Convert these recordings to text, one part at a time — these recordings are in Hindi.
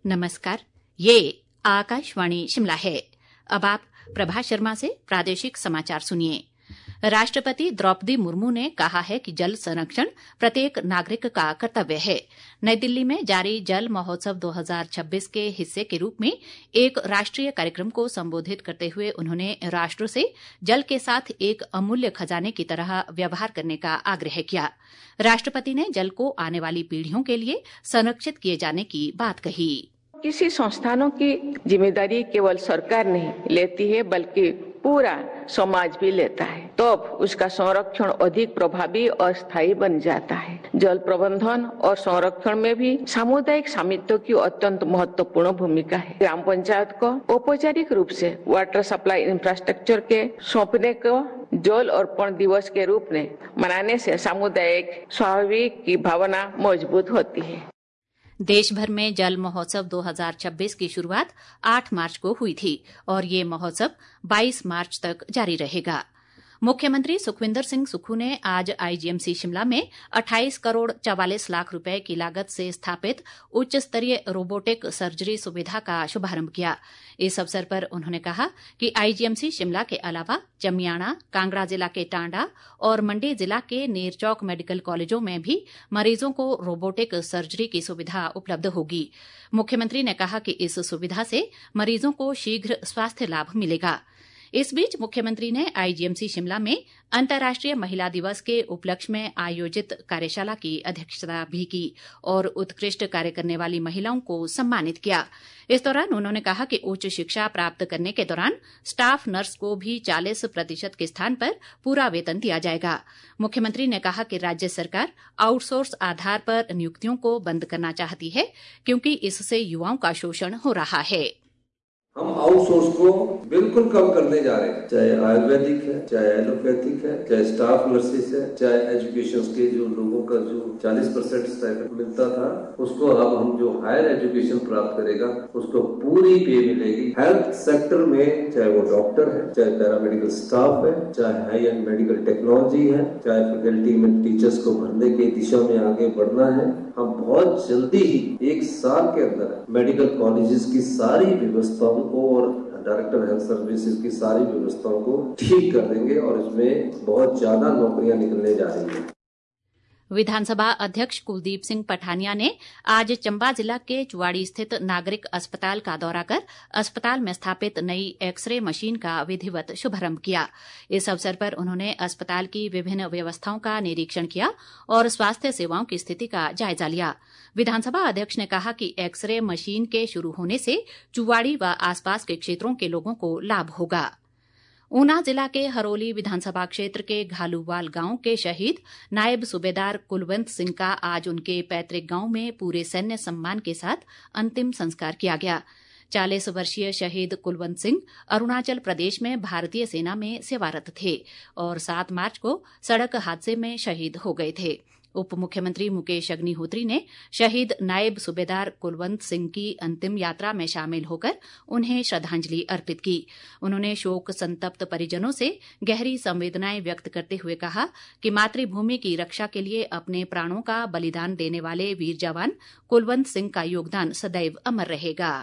नमस्कार, ये आकाशवाणी शिमला है। अब आप प्रभा शर्मा से प्रादेशिक समाचार सुनिए। राष्ट्रपति द्रौपदी मुर्मू ने कहा है कि जल संरक्षण प्रत्येक नागरिक का कर्तव्य है। नई दिल्ली में जारी जल महोत्सव 2026 के हिस्से के रूप में एक राष्ट्रीय कार्यक्रम को संबोधित करते हुए उन्होंने राष्ट्र से जल के साथ एक अमूल्य खजाने की तरह व्यवहार करने का आग्रह किया। राष्ट्रपति ने जल को आने वाली पीढ़ियों के लिए संरक्षित किए जाने की बात कही। किसी संस्थानों की जिम्मेदारी केवल सरकार नहीं लेती है, बल्कि पूरा समाज भी लेता है, तो उसका संरक्षण अधिक प्रभावी और स्थायी बन जाता है। जल प्रबंधन और संरक्षण में भी सामुदायिक स्वामित्व की अत्यंत महत्वपूर्ण भूमिका है। ग्राम पंचायत को औपचारिक रूप से वाटर सप्लाई इंफ्रास्ट्रक्चर के सौंपने को जल अर्पण दिवस के रूप में मनाने से सामुदायिक स्वाभाविक की भावना मजबूत होती है। देश भर में जल महोत्सव 2026 की शुरुआत 8 मार्च को हुई थी और ये महोत्सव 22 मार्च तक जारी रहेगा। मुख्यमंत्री सुखविंदर सिंह सुक्खू ने आज आईजीएमसी शिमला में 28 करोड़ 44 लाख रुपए की लागत से स्थापित उच्च स्तरीय रोबोटिक सर्जरी सुविधा का शुभारंभ किया। इस अवसर पर उन्होंने कहा कि आईजीएमसी शिमला के अलावा चमियाणा, कांगड़ा जिला के टांडा और मंडी जिला के नेरचौक मेडिकल कॉलेजों में भी मरीजों को रोबोटिक सर्जरी की सुविधा उपलब्ध होगी। मुख्यमंत्री ने कहा कि इस सुविधा से मरीजों को शीघ्र स्वास्थ्य लाभ मिलेगा। इस बीच मुख्यमंत्री ने आईजीएमसी शिमला में अंतर्राष्ट्रीय महिला दिवस के उपलक्ष्य में आयोजित कार्यशाला की अध्यक्षता भी की और उत्कृष्ट कार्य करने वाली महिलाओं को सम्मानित किया। इस दौरान उन्होंने कहा कि उच्च शिक्षा प्राप्त करने के दौरान स्टाफ नर्स को भी 40% के स्थान पर पूरा वेतन दिया जाएगा। मुख्यमंत्री ने कहा कि राज्य सरकार आउटसोर्स आधार पर नियुक्तियों को बंद करना चाहती है, क्योंकि इससे युवाओं का शोषण हो रहा है। हम आउटसोर्स को बिल्कुल कम करने जा रहे हैं, चाहे आयुर्वेदिक है, चाहे एलोपैथिक है, चाहे स्टाफ नर्सेस है, चाहे एजुकेशन के जो लोगों का जो 40% स्टाइपेंड मिलता था, उसको अब हम जो हायर एजुकेशन प्राप्त करेगा उसको पूरी पे मिलेगी। हेल्थ सेक्टर में चाहे वो डॉक्टर है, चाहे पैरामेडिकल स्टाफ है, चाहे हाई एंड मेडिकल टेक्नोलॉजी है, चाहे फैकल्टी में टीचर्स को भरने की दिशा में आगे बढ़ना है, हम बहुत जल्दी ही 1 साल के अंदर मेडिकल कॉलेजेस की सारी व्यवस्थाओं को और डायरेक्टर हेल्थ सर्विसेज की सारी व्यवस्थाओं को ठीक कर देंगे और इसमें बहुत ज्यादा नौकरियां निकलने जा रही हैं। विधानसभा अध्यक्ष कुलदीप सिंह पठानिया ने आज चंबा जिला के चुवाड़ी स्थित नागरिक अस्पताल का दौरा कर अस्पताल में स्थापित नई एक्सरे मशीन का विधिवत शुभारंभ किया। इस अवसर पर उन्होंने अस्पताल की विभिन्न व्यवस्थाओं का निरीक्षण किया और स्वास्थ्य सेवाओं की स्थिति का जायजा लिया। विधानसभा अध्यक्ष ने कहा कि एक्सरे मशीन के शुरू होने से चुवाड़ी व आसपास के क्षेत्रों के लोगों को लाभ होगा। ऊना जिला के हरोली विधानसभा क्षेत्र के घालूवाल गांव के शहीद नायब सूबेदार कुलवंत सिंह का आज उनके पैतृक गांव में पूरे सैन्य सम्मान के साथ अंतिम संस्कार किया गया। 40 वर्षीय शहीद कुलवंत सिंह अरुणाचल प्रदेश में भारतीय सेना में सेवारत थे और 7 मार्च को सड़क हादसे में शहीद हो गए थे। उप मुख्यमंत्री मुकेश अग्निहोत्री ने शहीद नायब सूबेदार कुलवंत सिंह की अंतिम यात्रा में शामिल होकर उन्हें श्रद्धांजलि अर्पित की। उन्होंने शोक संतप्त परिजनों से गहरी संवेदनाएं व्यक्त करते हुए कहा कि मातृभूमि की रक्षा के लिए अपने प्राणों का बलिदान देने वाले वीर जवान कुलवंत सिंह का योगदान सदैव अमर रहेगा।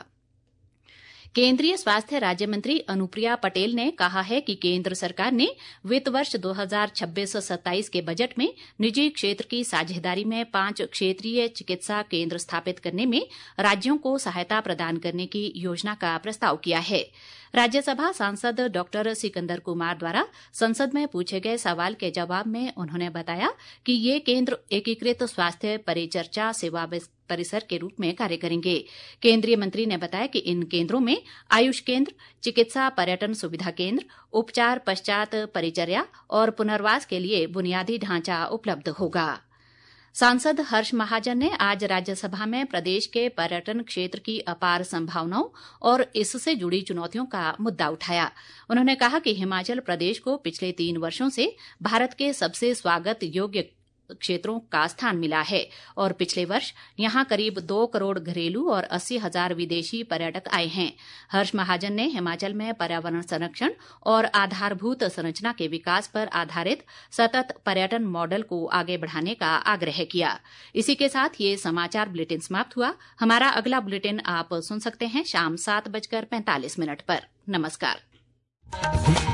केंद्रीय स्वास्थ्य राज्य मंत्री अनुप्रिया पटेल ने कहा है कि केंद्र सरकार ने वित्त वर्ष 2026-27 के बजट में निजी क्षेत्र की साझेदारी में 5 क्षेत्रीय चिकित्सा केंद्र स्थापित करने में राज्यों को सहायता प्रदान करने की योजना का प्रस्ताव किया है। राज्यसभा सांसद डॉक्टर सिकंदर कुमार द्वारा संसद में पूछे गए सवाल के जवाब में उन्होंने बताया कि ये केंद्र एकीकृत स्वास्थ्य परिचर्चा सेवा परिसर के रूप में कार्य करेंगे। केंद्रीय मंत्री ने बताया कि इन केंद्रों में आयुष केंद्र, चिकित्सा पर्यटन सुविधा केंद्र, उपचार पश्चात परिचर्या और पुनर्वास के लिए बुनियादी ढांचा उपलब्ध होगा। सांसद हर्ष महाजन ने आज राज्यसभा में प्रदेश के पर्यटन क्षेत्र की अपार संभावनाओं और इससे जुड़ी चुनौतियों का मुद्दा उठाया। उन्होंने कहा कि हिमाचल प्रदेश को पिछले 3 वर्षों से भारत के सबसे स्वागत योग्य क्षेत्रों का स्थान मिला है और पिछले वर्ष यहां करीब 2 करोड़ घरेलू और 80,000 विदेशी पर्यटक आए हैं। हर्ष महाजन ने हिमाचल में पर्यावरण संरक्षण और आधारभूत संरचना के विकास पर आधारित सतत पर्यटन मॉडल को आगे बढ़ाने का आग्रह किया। इसी के साथ ये समाचार बुलेटिन समाप्त हुआ। हमारा अगला बुलेटिन आप सुन सकते हैं शाम 7:45 पर। नमस्कार।